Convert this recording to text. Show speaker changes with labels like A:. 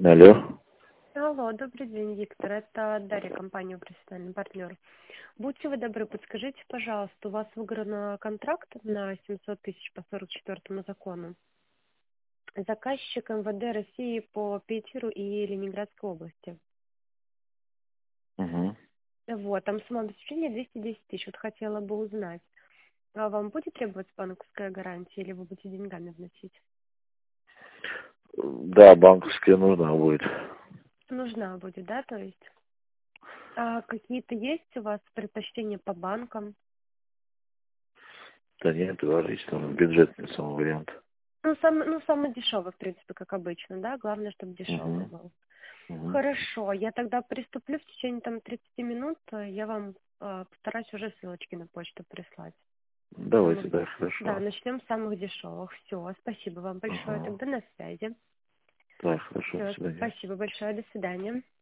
A: Алло.
B: Алло, добрый день, Виктор. Это Дарья, компания «Профессиональный партнер». Будьте вы добры, подскажите, пожалуйста, у вас выигран контракт на 700 тысяч по 44-му закону. Заказчик МВД России по Питеру и Ленинградской области.
A: Угу.
B: Вот, там сумма обеспечения 210 тысяч. Вот хотела бы узнать, а вам будет требоваться банковская гарантия или вы будете деньгами вносить?
A: Да, банковская нужна будет.
B: Нужна будет, да, то есть? А какие-то есть у вас предпочтения по банкам?
A: Да нет, говорите, там бюджетный самый вариант.
B: Самый дешевый, в принципе, как обычно, да? Главное, чтобы дешевый
A: Угу.
B: был.
A: Угу.
B: Хорошо, я тогда приступлю в течение там 30 минут. Я вам постараюсь уже ссылочки на почту прислать.
A: Давайте,
B: Самых...
A: да,
B: Да,
A: хорошо.
B: начнем с самых дешевых. Все, спасибо вам большое.
A: Ага.
B: Тогда на связи.
A: Да, хорошо, до
B: Все,
A: свидания.
B: спасибо большое. До свидания.